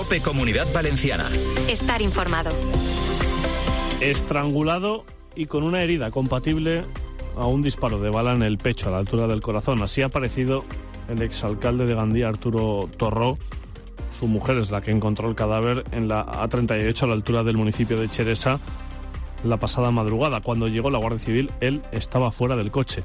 COPE Comunidad Valenciana. Estar informado. Estrangulado y con una herida compatible a un disparo de bala en el pecho a la altura del corazón. Así ha aparecido el exalcalde de Gandía, Arturo Torró. Su mujer es la que encontró el cadáver en la A38 a la altura del municipio de Xeresa la pasada madrugada. Cuando llegó la Guardia Civil, él estaba fuera del coche.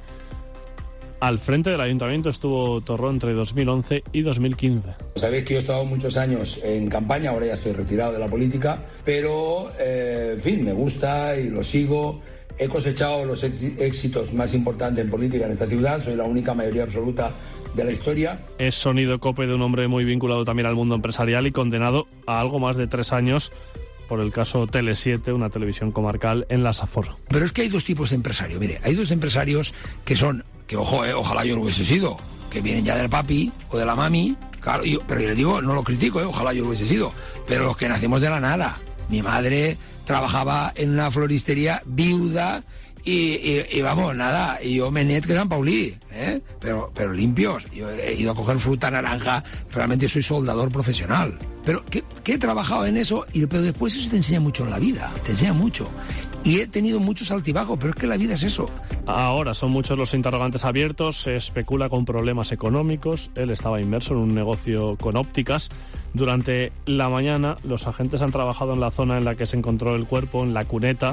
Al frente del ayuntamiento estuvo Torró entre 2011 y 2015. Sabéis que yo he estado muchos años en campaña, ahora ya estoy retirado de la política, pero, en fin, me gusta y lo sigo. He cosechado los éxitos más importantes en política en esta ciudad, soy la única mayoría absoluta de la historia. Es sonido COPE de un hombre muy vinculado también al mundo empresarial y condenado a algo más de 3 años por el caso Tele7, una televisión comarcal en la Safor. Pero es que hay dos tipos de empresarios. Mire, hay dos empresarios que son, que ojo, ojalá yo lo hubiese sido, que vienen ya del papi o de la mami, claro, pero yo le digo, no lo critico, ojalá yo lo hubiese sido, pero los que nacemos de la nada. Mi madre trabajaba en una floristería viuda y vamos, nada, y yo menet que San Paulí, pero limpios. Yo he ido a coger fruta, naranja, realmente soy soldador profesional. Pero que he trabajado en eso, pero después eso te enseña mucho en la vida, te enseña mucho. Y he tenido muchos altibajos, pero es que la vida es eso. Ahora son muchos los interrogantes abiertos, se especula con problemas económicos. Él estaba inmerso en un negocio con ópticas. Durante la mañana los agentes han trabajado en la zona en la que se encontró el cuerpo, en la cuneta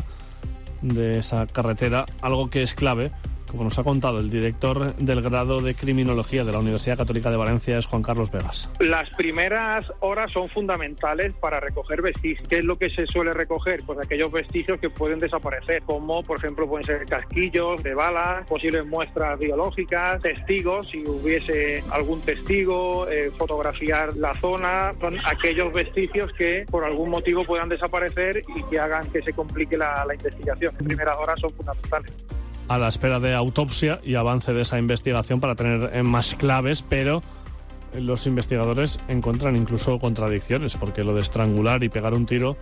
de esa carretera, algo que es clave, como nos ha contado el director del grado de Criminología de la Universidad Católica de Valencia, es Juan Carlos Vegas. Las primeras horas son fundamentales para recoger vestigios. ¿Qué es lo que se suele recoger? Pues aquellos vestigios que pueden desaparecer, como por ejemplo pueden ser casquillos de balas, posibles muestras biológicas, testigos, si hubiese algún testigo, fotografiar la zona. Son aquellos vestigios que por algún motivo puedan desaparecer y que hagan que se complique la investigación. Las primeras horas son fundamentales. A la espera de autopsia y avance de esa investigación para tener más claves, pero los investigadores encuentran incluso contradicciones, porque lo de estrangular y pegar un tiro...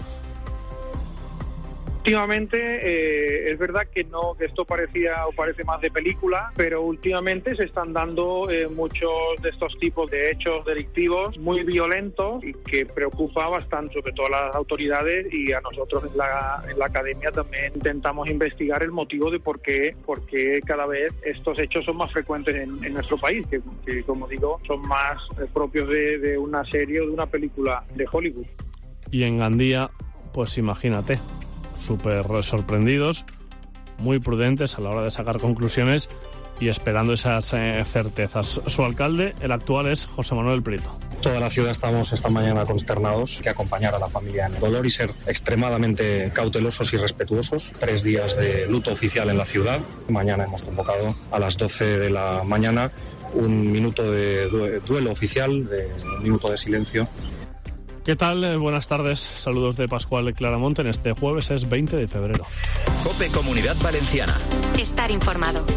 Últimamente es verdad que no, que esto parece más de película, pero últimamente se están dando muchos de estos tipos de hechos delictivos muy violentos y que preocupa bastante, sobre todo a las autoridades, y a nosotros en la academia también intentamos investigar el motivo de por qué cada vez estos hechos son más frecuentes en nuestro país, que como digo son más propios de una serie o de una película de Hollywood. Y en Gandía, pues imagínate, súper sorprendidos, muy prudentes a la hora de sacar conclusiones y esperando esas certezas. Su alcalde, el actual, es José Manuel Prieto. Toda la ciudad estamos esta mañana consternados, que acompañar a la familia en el dolor y ser extremadamente cautelosos y respetuosos. 3 días de luto oficial en la ciudad. Mañana hemos convocado a las 12 de la mañana un minuto de duelo oficial, un minuto de silencio. ¿Qué tal? Buenas tardes. Saludos de Pascual Claramonte. En este jueves es 20 de febrero. COPE Comunidad Valenciana. Estar informado.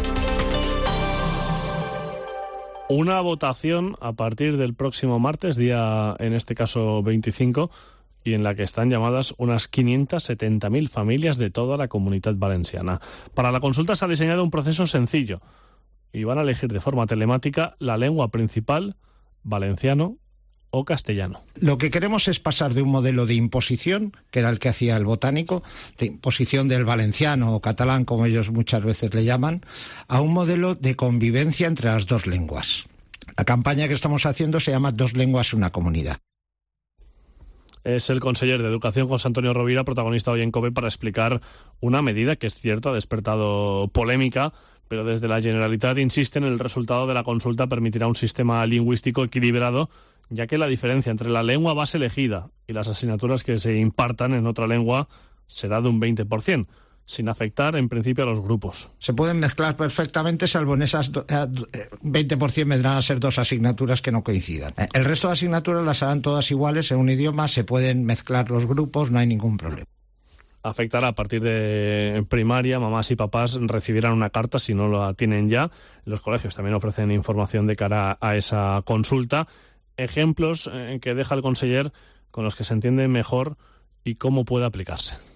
Una votación a partir del próximo martes, día en este caso 25, y en la que están llamadas unas 570.000 familias de toda la Comunidad Valenciana. Para la consulta se ha diseñado un proceso sencillo y van a elegir de forma telemática la lengua principal, valenciano o castellano. Lo que queremos es pasar de un modelo de imposición, que era el que hacía el botánico, de imposición del valenciano o catalán, como ellos muchas veces le llaman, a un modelo de convivencia entre las dos lenguas. La campaña que estamos haciendo se llama Dos lenguas, una comunidad. Es el conseller de Educación, José Antonio Rovira, protagonista hoy en COPE para explicar una medida que es cierto, ha despertado polémica, pero desde la Generalitat insisten en el resultado de la consulta permitirá un sistema lingüístico equilibrado, ya que la diferencia entre la lengua base elegida y las asignaturas que se impartan en otra lengua será de un 20%, sin afectar en principio a los grupos. Se pueden mezclar perfectamente, salvo en esas 20% vendrán a ser 2 asignaturas que no coincidan. El resto de asignaturas las harán todas iguales en un idioma, se pueden mezclar los grupos, no hay ningún problema. Afectará a partir de primaria, mamás y papás recibirán una carta si no la tienen ya. Los colegios también ofrecen información de cara a esa consulta. Ejemplos que deja el conseller con los que se entiende mejor y cómo puede aplicarse.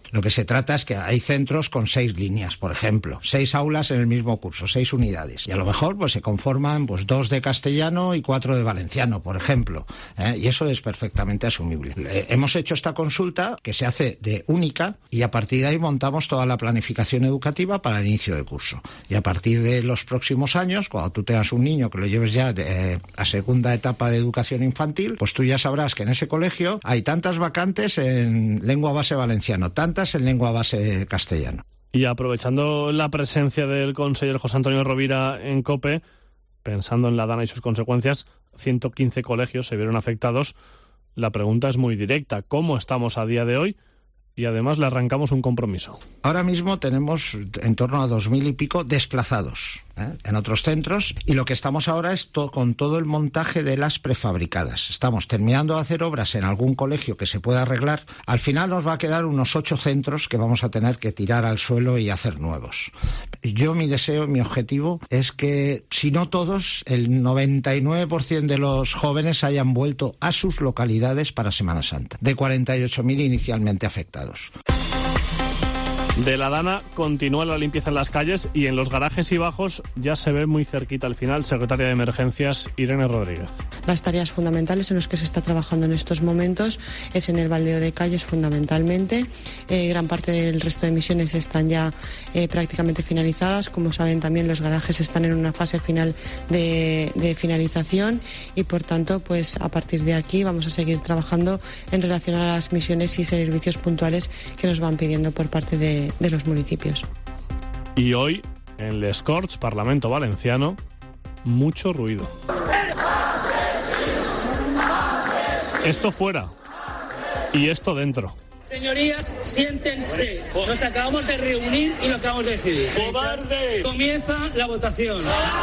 Lo que se trata es que hay centros con 6 líneas, por ejemplo, 6 aulas en el mismo curso, 6 unidades. Y a lo mejor pues se conforman 2 de castellano y 4 de valenciano, por ejemplo. Y eso es perfectamente asumible. Hemos hecho esta consulta que se hace de única y a partir de ahí montamos toda la planificación educativa para el inicio de curso. Y a partir de los próximos años, cuando tú tengas un niño que lo lleves ya a segunda etapa de educación infantil, pues tú ya sabrás que en ese colegio hay tantas vacantes en lengua base valenciano, tantas en lengua base castellano. Y aprovechando la presencia del conseller José Antonio Rovira en COPE, pensando en la Dana y sus consecuencias, 115 colegios se vieron afectados. La pregunta es muy directa. ¿Cómo estamos a día de hoy? Y además le arrancamos un compromiso. Ahora mismo tenemos en torno a 2.000 y pico desplazados en otros centros, y lo que estamos ahora es con todo el montaje de las prefabricadas. Estamos terminando de hacer obras en algún colegio que se pueda arreglar. Al final nos va a quedar unos 8 centros que vamos a tener que tirar al suelo y hacer nuevos. Mi deseo, mi objetivo es que, si no todos, el 99% de los jóvenes hayan vuelto a sus localidades para Semana Santa, de 48.000 inicialmente afectados. De la Dana continúa la limpieza en las calles y en los garajes y bajos ya se ve muy cerquita al final. Secretaria de Emergencias, Irene Rodríguez. Las tareas fundamentales en las que se está trabajando en estos momentos es en el baldeo de calles fundamentalmente. Gran parte del resto de misiones están ya prácticamente finalizadas. Como saben, también los garajes están en una fase final de finalización y por tanto, pues a partir de aquí vamos a seguir trabajando en relación a las misiones y servicios puntuales que nos van pidiendo por parte de los municipios. Y hoy, en Les Corts, Parlamento Valenciano, mucho ruido. Esto fuera y esto dentro. Señorías, siéntense. Nos acabamos de reunir y lo acabamos de decidir. ¡Cobarde! Comienza la votación.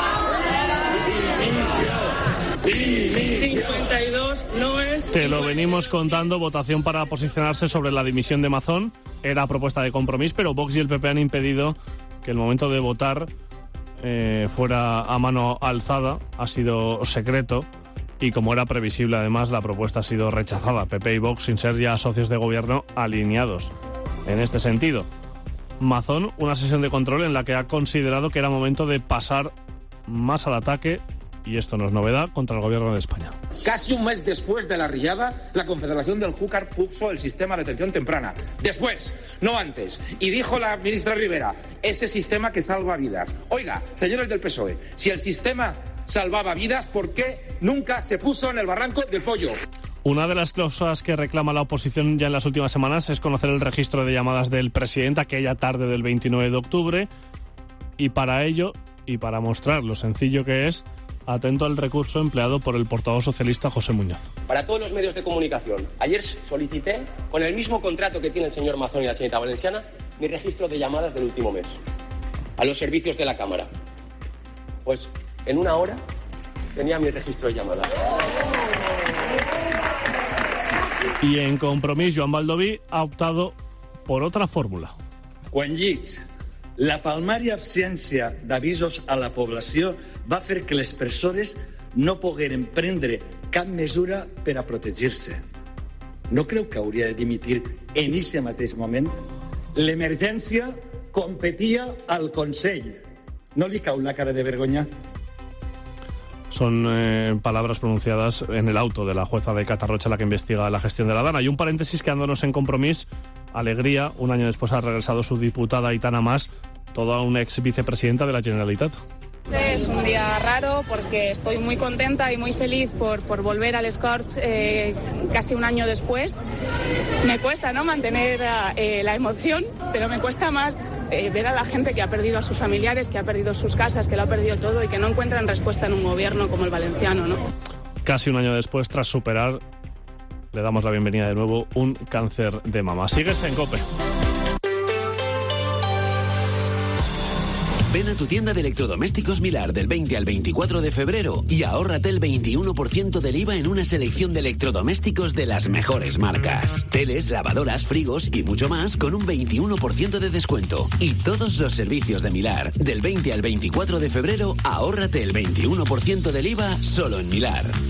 52 no es... Te lo venimos contando, votación para posicionarse sobre la dimisión de Mazón. Era propuesta de Compromís, pero Vox y el PP han impedido que el momento de votar fuera a mano alzada. Ha sido secreto y, como era previsible, además, la propuesta ha sido rechazada. PP y Vox, sin ser ya socios de gobierno, alineados en este sentido. Mazón, una sesión de control en la que ha considerado que era momento de pasar más al ataque, y esto no es novedad, contra el gobierno de España. Casi un mes después de la riada, la Confederación del Júcar puso el sistema de atención temprana. Después, no antes. Y dijo la ministra Rivera, ese sistema que salva vidas. Oiga, señores del PSOE, si el sistema salvaba vidas, ¿por qué nunca se puso en el barranco del pollo? Una de las cosas que reclama la oposición ya en las últimas semanas es conocer el registro de llamadas del presidente aquella tarde del 29 de octubre. Y para ello, y para mostrar lo sencillo que es, atento al recurso empleado por el portavoz socialista José Muñoz. Para todos los medios de comunicación, ayer solicité, con el mismo contrato que tiene el señor Mazón y la Generalitat Valenciana, mi registro de llamadas del último mes a los servicios de la Cámara. Pues en una hora tenía mi registro de llamadas. Y en Compromís, Joan Baldoví ha optado por otra fórmula. Quan llits, la palmària absència d'avisos a la població va fer que les persones no pogueren prendre cap mesura per a protegir-se. No creu que hauria de dimitir en aquest mateix moment? L'emergència competia al Consell. ¿No li cau la cara de vergonya? Son palabras pronunciadas en el auto de la jueza de Catarrocha, la que investiga la gestión de la Dana. Y un paréntesis, quedándonos en Compromís, alegría, un año después ha regresado su diputada Aitana Mas, toda una ex vicepresidenta de la Generalitat. Es un día raro porque estoy muy contenta y muy feliz por volver al Les Corts casi un año después. Me cuesta, ¿no?, mantener la emoción, pero me cuesta más ver a la gente que ha perdido a sus familiares, que ha perdido sus casas, que lo ha perdido todo y que no encuentran respuesta en un gobierno como el valenciano, ¿no? Casi un año después, tras superar, le damos la bienvenida de nuevo, un cáncer de mama. Sigues en COPE. Ven a tu tienda de electrodomésticos Milar del 20 al 24 de febrero y ahórrate el 21% del IVA en una selección de electrodomésticos de las mejores marcas. Teles, lavadoras, frigos y mucho más con un 21% de descuento. Y todos los servicios de Milar. Del 20 al 24 de febrero, ahórrate el 21% del IVA solo en Milar.